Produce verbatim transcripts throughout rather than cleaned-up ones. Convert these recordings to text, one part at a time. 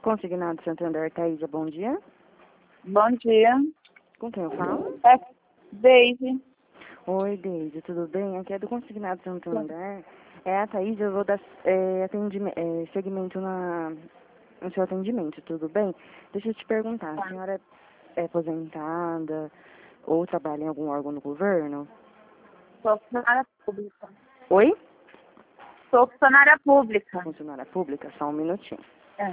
Consignado Santander, Thaísa, bom dia. Bom dia. Com quem eu falo? É Deise. Oi, Deise, tudo bem? Aqui é do Consignado Santander. É a Thaísa, eu vou dar é, atendime- é, segmento na, no seu atendimento, tudo bem? Deixa eu te perguntar, a senhora é aposentada ou trabalha em algum órgão do governo? Sou funcionária pública. Oi? Sou funcionária pública. Funcionária pública? Só um minutinho. É.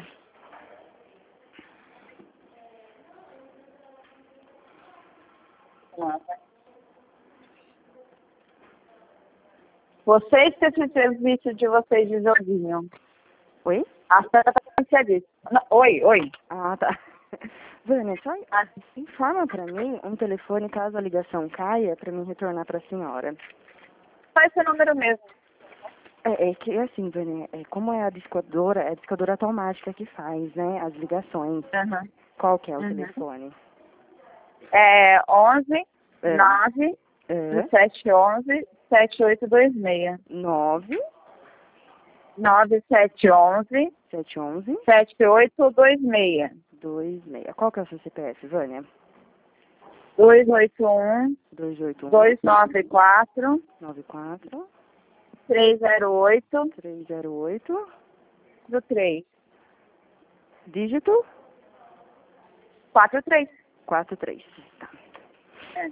Vocês que esse serviço de vocês desordiam. Oi? A senhora está disso. Não, Oi, oi. Ah, tá. Vânia, só informa pra mim um telefone caso a ligação caia pra mim retornar pra senhora. Só esse número mesmo. É, é que assim, Vânia, é, como é a discadora, é a discadora automática que faz, né, as ligações. Uhum. Qual que é o Uhum. telefone? É onze, É. nove, É, sete onze, sete oito dois seis. nove, nove sete onze, sete onze, sete oito dois seis. dois seis. Qual que é o seu C P F, Vânia? dois oito um, dois oito um, dois nove quatro, nove quatro, três zero oito, três zero oito. do três. Dígito? quatro três. quatro três. Tá. É.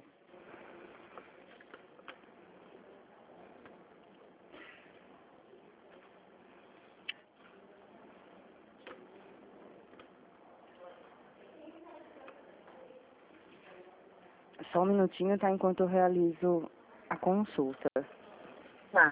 Só um minutinho, tá? Enquanto eu realizo a consulta. Tá.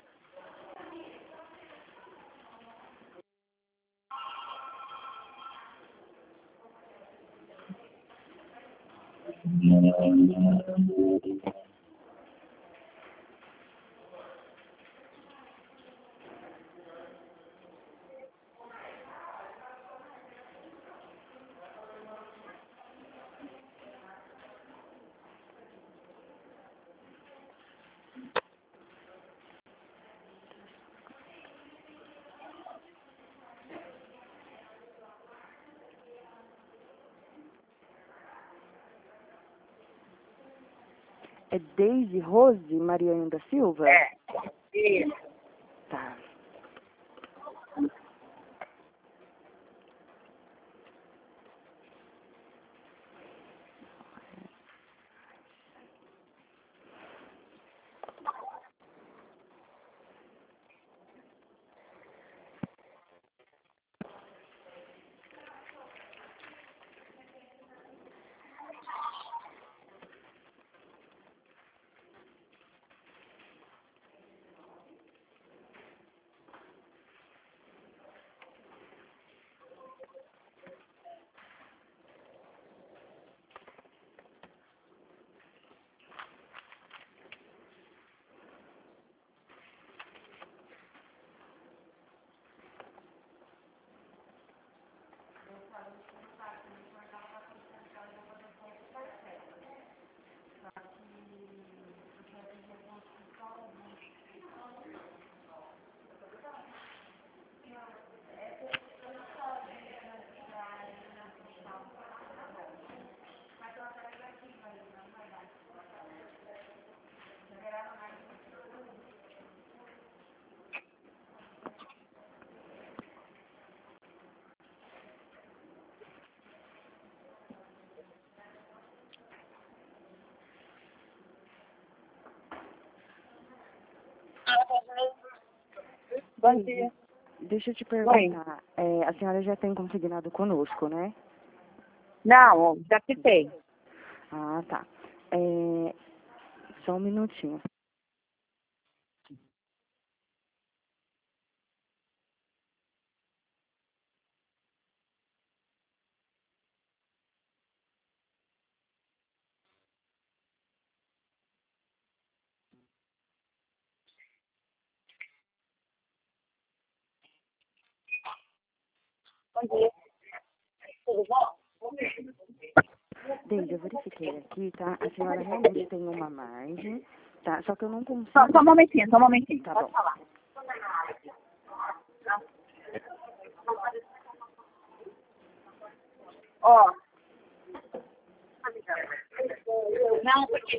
É Deise Rose Mariane da Silva? É. Isso. Tá. Bom dia. Deixa eu te perguntar. É, a senhora já tem consignado conosco, né? Não, já quitei. Ah, tá. É, só um minutinho. Bom dia. Tudo bom? Deise, eu verifiquei aqui, tá? A senhora realmente tem uma margem, tá? Só que eu não consigo... Só, só um momentinho, só um momentinho. Tá Pode bom. falar. Ó. Não, porque...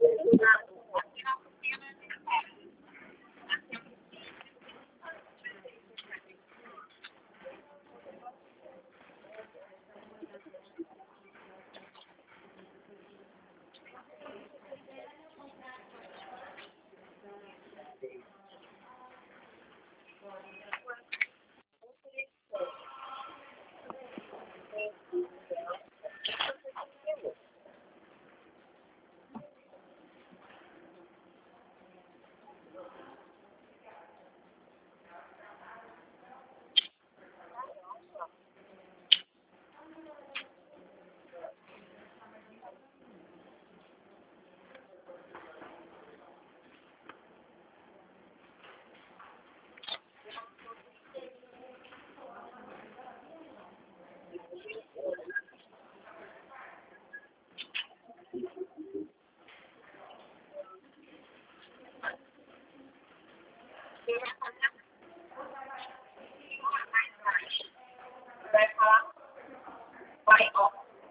Vai falar? Vai, ó.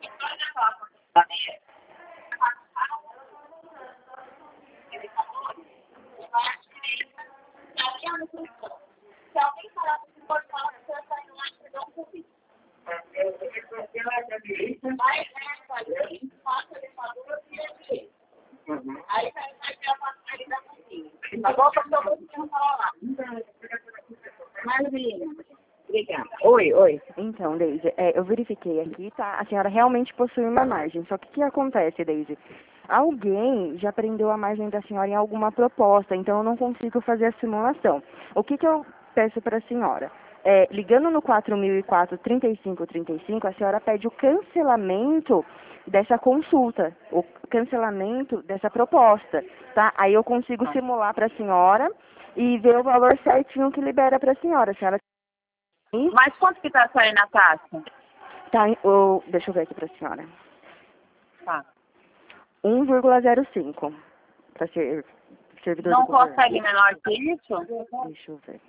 Ele falou, vai à direita, aqui é no portão. Se alguém falar do portão, você vai sair lá e dá um pouquinho. Vai, né, vai, passa a elevador e a direita. Aí vai ter a passagem da cozinha. Tá bom? Porque eu vou te falar lá. Maravilha. Obrigada. Oi, oi. Então, Deise, é, eu verifiquei aqui, tá? A senhora realmente possui uma margem. Só que o que acontece, Deise? Alguém já prendeu a margem da senhora em alguma proposta, então eu não consigo fazer a simulação. O que, que eu peço para a senhora? É, ligando no quatro mil e quatro, trinta e cinco trinta e cinco, a senhora pede o cancelamento dessa consulta, o cancelamento dessa proposta, tá? Aí eu consigo simular para a senhora e ver o valor certinho que libera para a senhora. A senhora Mas quanto que tá saindo a taxa? Tá, em- o, deixa eu ver aqui pra senhora. Tá. um vírgula zero cinco para ser servidor Não do governo. consegue menor que isso? Deixa eu ver.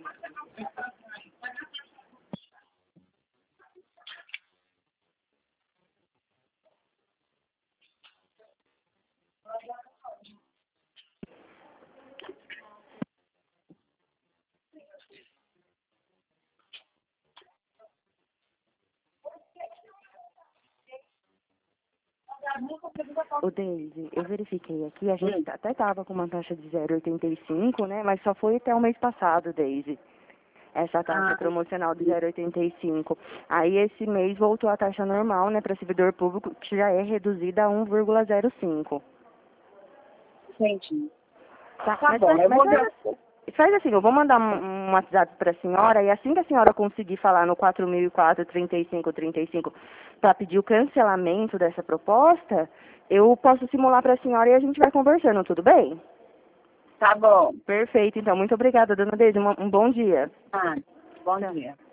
O Deise, eu verifiquei aqui, a gente até tava com uma taxa de zero vírgula oitenta e cinco, né? Mas só foi até o mês passado, Deise. Essa taxa Ah. promocional de zero vírgula oitenta e cinco. Aí esse mês voltou a taxa normal, né, para servidor público, que já é reduzida a um vírgula zero cinco. Entendi. Tá, Tá mas, bom, faz, eu mas vou faz, ver. assim, faz assim, eu vou mandar um, um WhatsApp para a senhora e assim que a senhora conseguir falar no quatro mil e quatro, trinta e cinco trinta e cinco para pedir o cancelamento dessa proposta, eu posso simular para a senhora e a gente vai conversando, tudo bem? Tá bom. Perfeito, então, muito obrigada, dona Deise, um, um bom dia. Ah, bom Tchau. dia.